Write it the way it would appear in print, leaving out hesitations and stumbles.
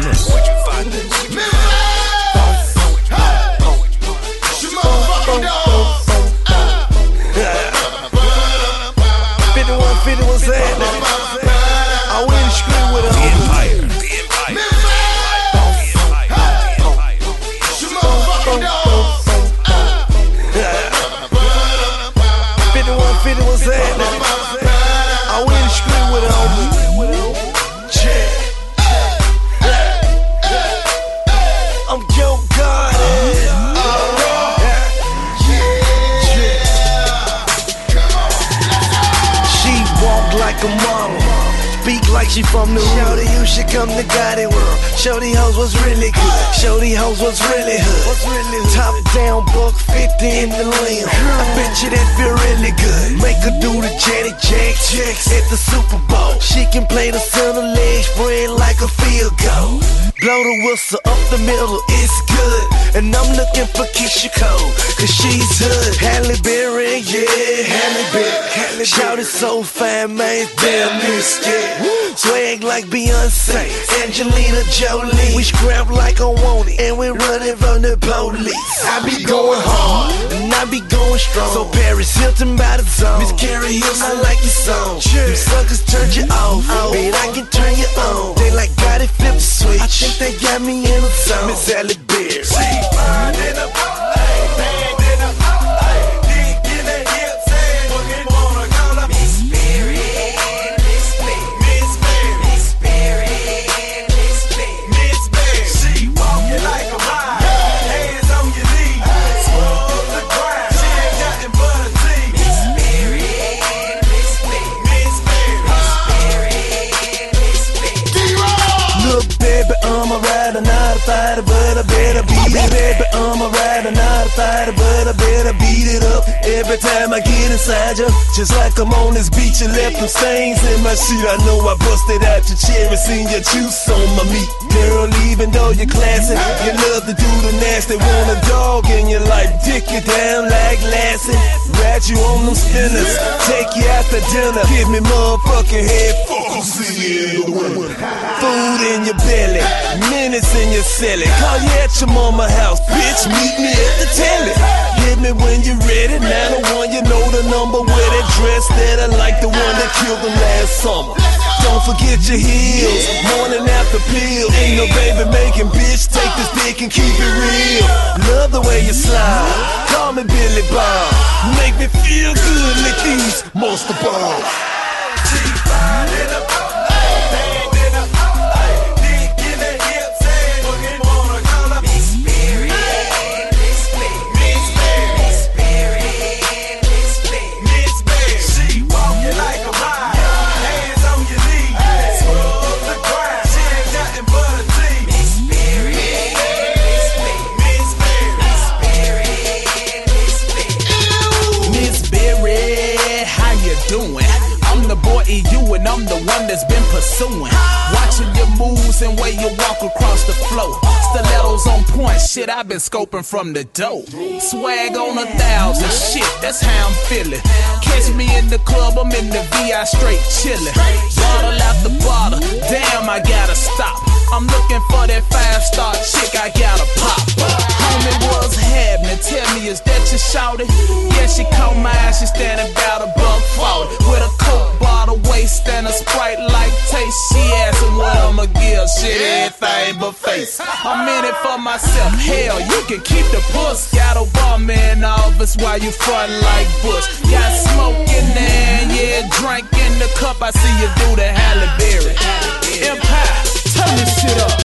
this? Where'd you find this? 51 saying that. I went in the street with The Empire. The Empire. 51 saying that. I went in the street with it, homie. I'm Joe Gotti. She walk like a mama, speak like she from the hood. Shorty, you should come to Gotti World. Shorty hoes was really good. Shorty hoes was really hood. Top down, buck 50 in the limb. I bet you that feel really good. Make her do the Janet Jackson at the Super Bowl. She can play the center leg spread like a field goal. Blow the whistle up the middle, it's good. And I'm looking for Keisha Cole, cause she's hood. Halle Berry, yeah, Halle Berry. Shout it so fine, man, damn near scared. Swag like Beyonce, Angelina Jolie. We scrap like I want it, and we running from the police. I be going hard, and I be going strong. So Paris Hilton by the zone. Miss Carrie Hills, I like your song. Them suckers turned you off, but I can turn you on. They like got it, flip the switch. I think they got me in a zone. Miss Halle Berry. She fine in a but I better beat it, baby. I'm a rider, not a fighter, but I better beat it up every time I get inside you. Just like I'm on this beach, you left them stains in my sheet. I know I busted out your cherry, seen your juice on my meat. Girl, even though you're classy, you love to do the nasty. Want a dog in your life, dick you down like Lassie. Ride you on them spinners, take you out to dinner. Give me motherfucking head, fuck you, see you in the winter. Food in your belly, minutes in your celly. Call you at your mama house, bitch, meet me at the telly. Hit me when you're ready, 901, you know the number. Wear that dress that I like, the one that killed them last summer. Don't forget your heels, morning after pill. Ain't no baby making, bitch, take this dick and keep it real. Love the way you slide, call me Billy Bob. Make me feel good, lick these monster balls. And I'm the one that's been pursuing, watching your moves and way you walk across the floor. Stilettos on point, shit, I've been scoping from the dope. Swag on 1,000, shit, that's how I'm feeling. Catch me in the club, I'm in the VI straight chillin'. Bottle after bottle, damn, I gotta stop. I'm looking for that 5-star chick, I gotta pop. Homie, what's happening? Tell me, is that your shawty? Yeah, she caught my eye, she standing about $140 with a Coke bottle waist and a Sprite like taste. She asking what I'ma give, shit, everything but face. I'm in it for myself, hell, you can keep the puss. Got Obama in the office while you frontin' like Bush. Got smoke in there, yeah, drink in the cup. I see you do the Halle Berry. Empire, turn this shit up.